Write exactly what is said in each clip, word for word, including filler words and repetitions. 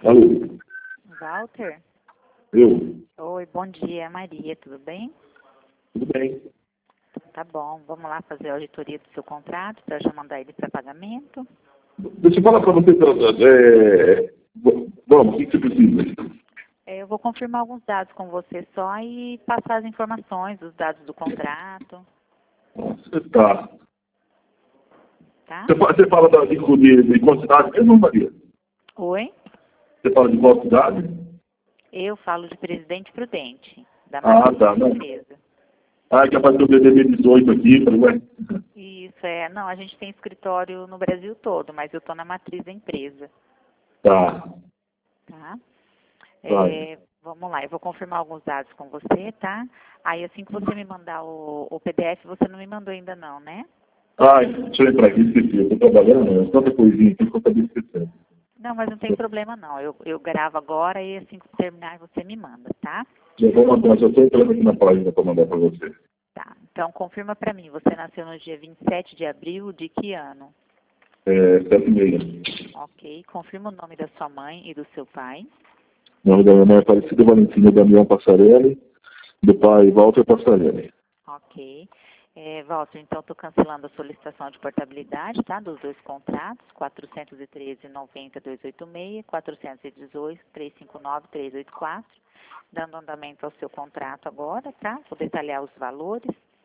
Alô? Walter? Eu? Oi, bom dia, Maria, tudo bem? Tudo bem. Tá bom, vamos lá fazer a auditoria do seu contrato para já mandar ele para pagamento. Deixa eu falar para você, é, vamos, o que que você precisa? É, Eu vou confirmar alguns dados com você só e passar as informações, os dados do contrato, Você tá. tá? Você fala, você fala da, de, de, de quantidade mesmo, Maria? Oi? Você fala de quantidade? Eu falo de Presidente Prudente, da Ah, matriz tá. da Não. empresa. Ah, que apareceu o B D B dezoito aqui, falei, ué. Isso, é. Não, a gente tem escritório no Brasil todo, mas eu estou na matriz da empresa, Tá. tá? Vai. É, vamos lá, eu vou confirmar alguns dados com você, tá? Aí assim que você me mandar o, o P D F, você não me mandou ainda não, né? Ai, deixa eu entrar aqui, esqueci. Eu tô trabalhando, é tanta coisinha aqui que eu acabei esquecendo. Não, mas não tem problema não. Eu, eu gravo agora e assim que terminar você me manda, tá? Já vou mandar, já estou entrando aqui na página para mandar para você. Tá. Então confirma pra mim, você nasceu no dia vinte e sete de abril de que ano? É, sete e meia. Ok. Confirma o nome da sua mãe e do seu pai. O nome da minha mãe é Aparecida Valentina Damião Passarelli, do pai Walter Passarelli. Ok. É, Walter, então estou cancelando a solicitação de portabilidade, tá? Dos dois contratos, quatrocentos e treze, noventa, duzentos e oitenta e seis, quatrocentos e dezoito, trezentos e cinquenta e nove, trezentos e oitenta e quatro, dando andamento ao seu contrato agora, tá? Vou detalhar os valores.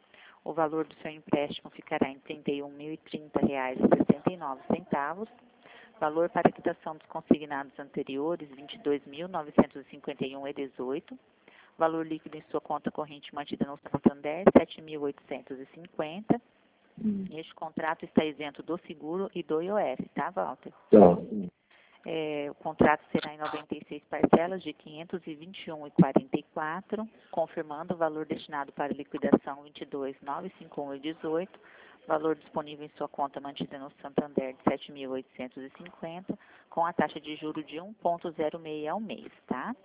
O valor do seu empréstimo ficará em trinta e um mil e trinta reais e sessenta e nove centavos. Valor para quitação dos consignados anteriores, vinte e dois mil novecentos e cinquenta e um reais e dezoito centavos. Valor líquido em sua conta corrente mantida no Santander, sete mil oitocentos e cinquenta reais. Hum. Este contrato está isento do seguro e do I O F, tá, Walter? Tá. É, o contrato será em noventa e seis parcelas de quinhentos e vinte e um reais e quarenta e quatro centavos, confirmando o valor destinado para liquidação vinte e dois mil novecentos e cinquenta e um reais e dezoito centavos, valor disponível em sua conta mantida no Santander de sete mil oitocentos e cinquenta reais, com a taxa de juros de um vírgula zero seis ao mês, tá?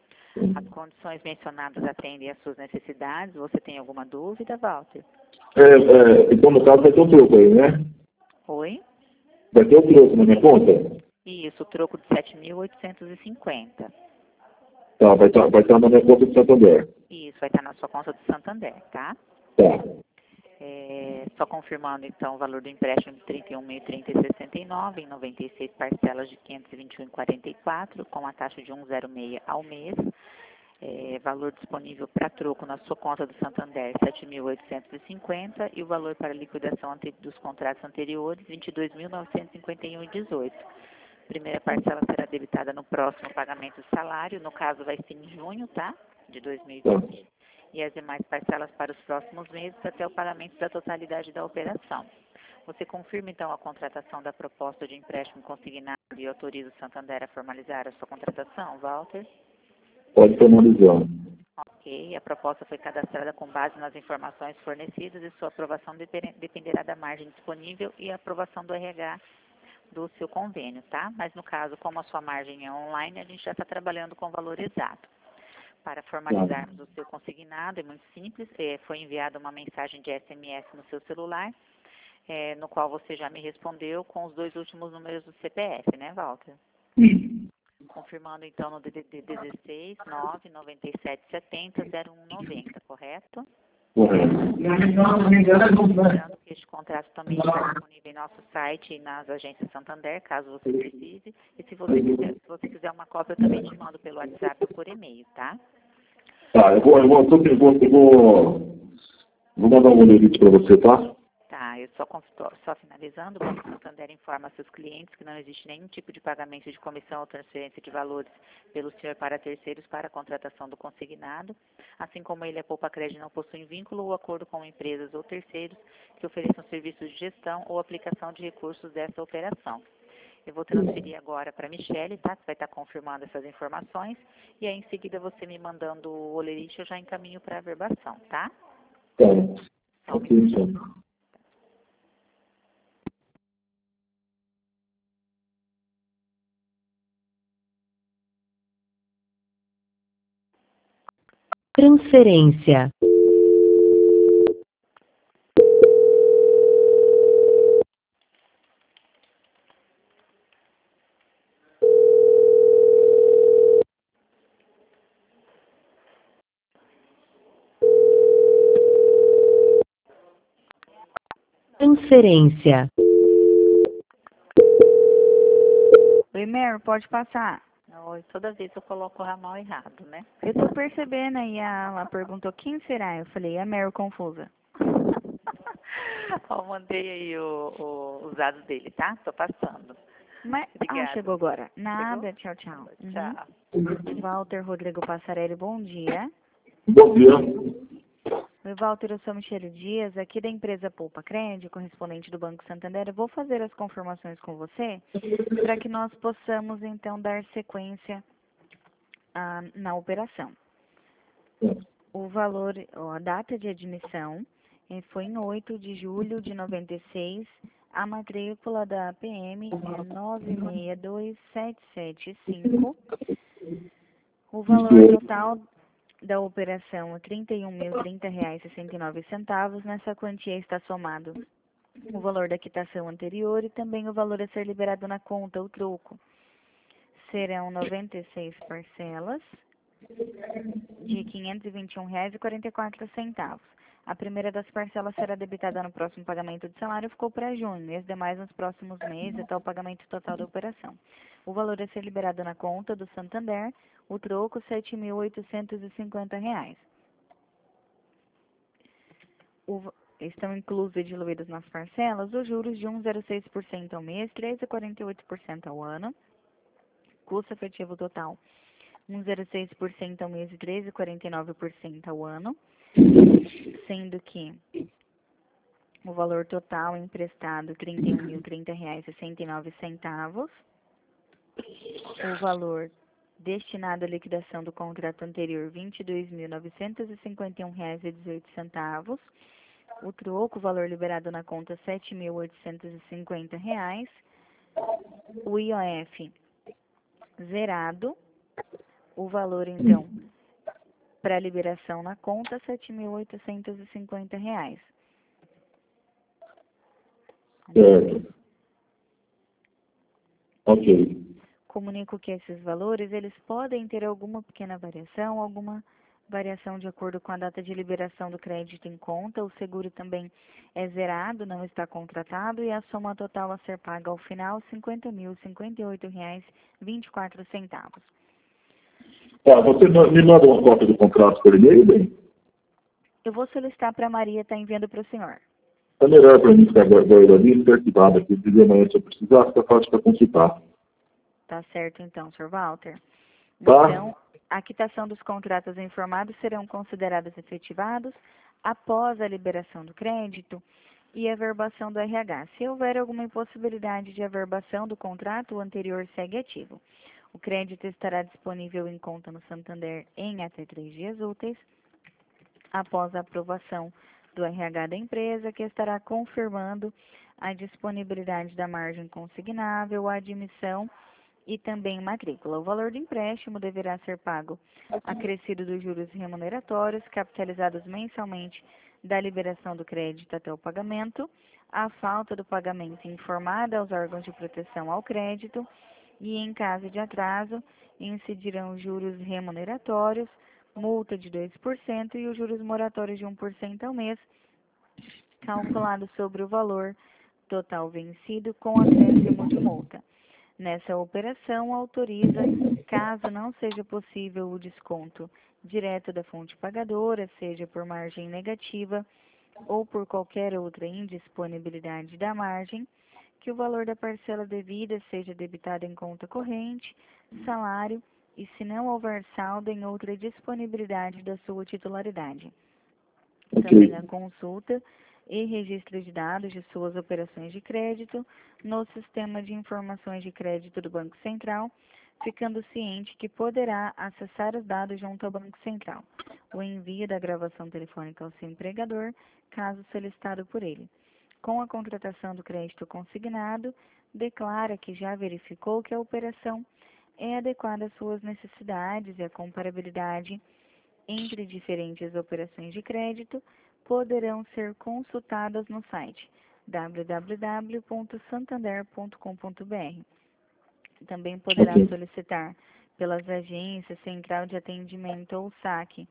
As condições mencionadas atendem às suas necessidades. Você tem alguma dúvida, Walter? É, é, então, no caso, vai ter um troco aí, né? Oi? Vai ter um troco na minha conta? Isso, o troco de sete mil oitocentos e cinquenta. Tá, vai estar vai tá na minha conta do Santander. Isso, vai estar na sua conta do Santander, tá? Tá. É, só confirmando, então, o valor do empréstimo de trinta e um mil e trinta reais e sessenta e nove centavos, em noventa e seis parcelas de quinhentos e vinte e um reais e quarenta e quatro centavos, com a taxa de um vírgula zero seis ao mês. É, valor disponível para troco na sua conta do Santander, sete mil oitocentos e cinquenta reais, e o valor para liquidação ante- dos contratos anteriores, vinte e dois mil novecentos e cinquenta e um reais e dezoito centavos. Primeira parcela será debitada no próximo pagamento do salário, no caso vai ser em junho, tá? De dois mil e vinte. Tá. E as demais parcelas para os próximos meses até o pagamento da totalidade da operação. Você confirma, então, a contratação da proposta de empréstimo consignado e autoriza o Santander a formalizar a sua contratação, Walter? Pode formalizar. Ok, a proposta foi cadastrada com base nas informações fornecidas e sua aprovação depen- dependerá da margem disponível e a aprovação do R H do seu convênio, tá? Mas no caso, como a sua margem é online, a gente já está trabalhando com o valor exato. Para formalizarmos o seu consignado, é muito simples, é, foi enviada uma mensagem de S M S no seu celular, é, no qual você já me respondeu com os dois últimos números do C P F, né, Walter? Sim. Confirmando então no D D D dezesseis, nove, noventa e sete, setenta, zero um noventa, correto? Correto. Lembrando que este contrato também está disponível em nosso site e nas agências Santander, caso você precise. E se você quiser, se você quiser uma cópia, eu também te mando pelo WhatsApp ou por e-mail, tá? Tá, eu vou, eu vou, eu vou, eu vou, vou mandar um lembrete para você, tá? Tá, eu só, conf- só finalizando, o Banco Santander informa a seus clientes que não existe nenhum tipo de pagamento de comissão ou transferência de valores pelo senhor para terceiros para a contratação do consignado, assim como ele, a Poupa Crédito, não possui vínculo ou acordo com empresas ou terceiros que ofereçam serviços de gestão ou aplicação de recursos dessa operação. Eu vou transferir agora para a Michele, tá? Você vai estar confirmando essas informações e aí em seguida você me mandando o olerite, eu já encaminho para a verbação, tá? Tá. Só um Ok, minutinho. então. Transferência. Transferência. Oi, Mary, pode passar. Oi, toda vez eu coloco o ramal errado, né? Eu tô percebendo aí, ela perguntou quem será? Eu falei, a Mary confusa. Ó, mandei aí o, o, os dados dele, tá? Tô passando. Mas, ah, Obrigada. chegou agora. Nada, Chegou? tchau, tchau. Uhum. Tchau. Walter Rodrigo Passarelli, bom dia. Bom dia. Oi, Walter, eu sou Michele Dias, aqui da empresa Poupa Crédito, correspondente do Banco Santander. Eu vou fazer as confirmações com você para que nós possamos, então, dar sequência ah, na operação. O valor, ó, a data de admissão eh, foi em oito de julho de noventa e seis. A matrícula da P M é nove seis dois sete sete cinco. O valor total da operação é trinta e um mil e trinta reais e sessenta e nove centavos. Nessa quantia está somado o valor da quitação anterior e também o valor a ser liberado na conta, o troco. Serão noventa e seis parcelas de quinhentos e vinte e um reais e quarenta e quatro centavos. A primeira das parcelas será debitada no próximo pagamento de salário, ficou para junho, e as demais nos próximos meses, até o pagamento total da operação. O valor a ser liberado na conta do Santander, o troco, sete mil oitocentos e cinquenta reais. O, estão inclusos e diluídos nas parcelas os juros de um vírgula zero seis por cento ao mês, três vírgula quarenta e oito por cento ao ano, custo efetivo total um vírgula zero seis por cento ao mês e três vírgula quarenta e nove por cento ao ano, sendo que o valor total emprestado trinta e um mil e trinta reais e sessenta e nove centavos, o valor destinado à liquidação do contrato anterior vinte e dois mil novecentos e cinquenta e um reais e dezoito centavos, o troco, o valor liberado na conta sete mil oitocentos e cinquenta reais, o I O F zerado, o valor então para liberação na conta sete mil oitocentos e cinquenta reais. Certo. Ok. Comunico que esses valores, eles podem ter alguma pequena variação, alguma variação de acordo com a data de liberação do crédito em conta. O seguro também é zerado, não está contratado, e a soma total a ser paga ao final, cinquenta mil e cinquenta e oito reais e vinte e quatro centavos. Tá, você ma- me manda uma cópia do contrato por e-mail, bem? Eu vou solicitar para a Maria estar enviando para o senhor. É melhor para mim ficar guardando isso, arquivado aqui, dizer amanhã se eu precisar, fica fácil para consultar. Tá certo então, senhor Walter? Tá? Então, a quitação dos contratos informados serão considerados efetivados após a liberação do crédito e a averbação do R H. Se houver alguma impossibilidade de averbação do contrato, o anterior segue ativo. O crédito estará disponível em conta no Santander em até três dias úteis, após a aprovação do R H da empresa, que estará confirmando a disponibilidade da margem consignável, a admissão e também matrícula. O valor do empréstimo deverá ser pago acrescido dos juros remuneratórios, capitalizados mensalmente da liberação do crédito até o pagamento. A falta do pagamento informada aos órgãos de proteção ao crédito e, em caso de atraso, incidirão juros remuneratórios, multa de dois por cento e os juros moratórios de um por cento ao mês, calculado sobre o valor total vencido com acréscimo de multa. Nessa operação, autoriza, caso não seja possível o desconto direto da fonte pagadora, seja por margem negativa ou por qualquer outra indisponibilidade da margem, que o valor da parcela devida seja debitado em conta corrente, salário e, se não houver saldo, em outra disponibilidade da sua titularidade. Também a consulta e registro de dados de suas operações de crédito no Sistema de Informações de Crédito do Banco Central, ficando ciente que poderá acessar os dados junto ao Banco Central. O envio da gravação telefônica ao seu empregador, caso solicitado por ele. Com a contratação do crédito consignado, declara que já verificou que a operação é adequada às suas necessidades e a comparabilidade entre diferentes operações de crédito poderão ser consultadas no site w w w ponto santander ponto com ponto b r. Também poderá solicitar pelas agências, central de atendimento ou saque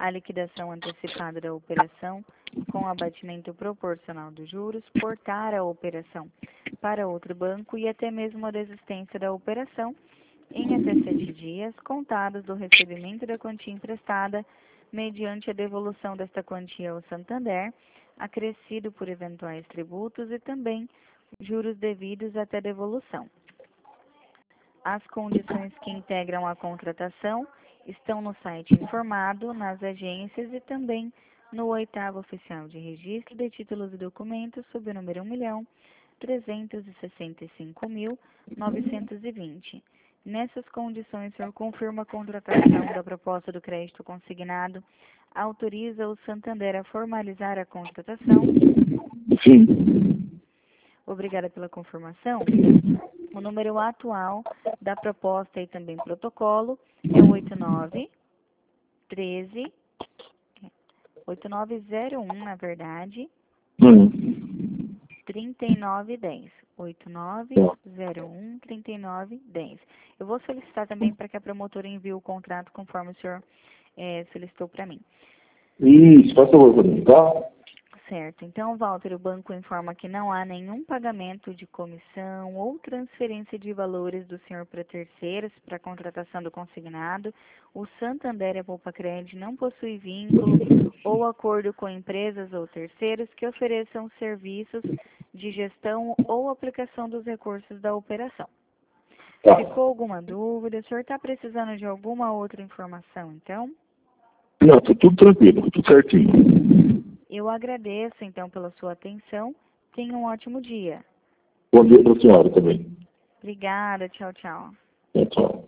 a liquidação antecipada da operação com abatimento proporcional dos juros, portar a operação para outro banco e até mesmo a desistência da operação em até sete dias, contados do recebimento da quantia emprestada, mediante a devolução desta quantia ao Santander, acrescido por eventuais tributos e também juros devidos até devolução. As condições que integram a contratação estão no site informado, nas agências e também no oitavo oficial de registro de títulos e documentos sob o número um milhão trezentos e sessenta e cinco mil novecentos e vinte. Nessas condições, o senhor confirma a contratação da proposta do crédito consignado, autoriza o Santander a formalizar a contratação. Sim. Obrigada pela confirmação. O número atual da proposta e também protocolo é o oito nove treze, oito nove zero um, na verdade, Hum. trinta e nove dez. oito nove zero um, trinta e nove dez. Eu vou solicitar também para que a promotora envie o contrato conforme o senhor é, solicitou para mim. Isso, faz favor para mim, tá? Certo. Então, Walter, o banco informa que não há nenhum pagamento de comissão ou transferência de valores do senhor para terceiros para a contratação do consignado. O Santander e a Poupa Cred não possui vínculo ou acordo com empresas ou terceiros que ofereçam serviços de gestão ou aplicação dos recursos da operação. Tá. Ficou alguma dúvida? O senhor está precisando de alguma outra informação, então? Não, tá tudo tranquilo, tudo certinho. Eu agradeço, então, pela sua atenção. Tenha um ótimo dia. Bom dia para a senhora também. Obrigada. Tchau, tchau. Tchau,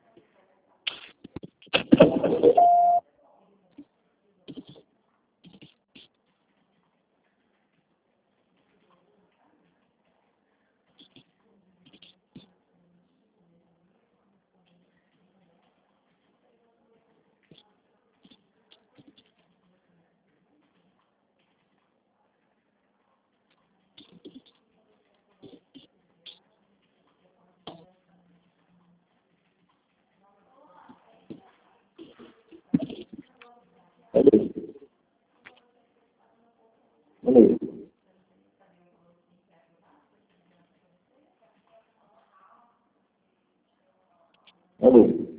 tchau. Alô? Alô? Alô?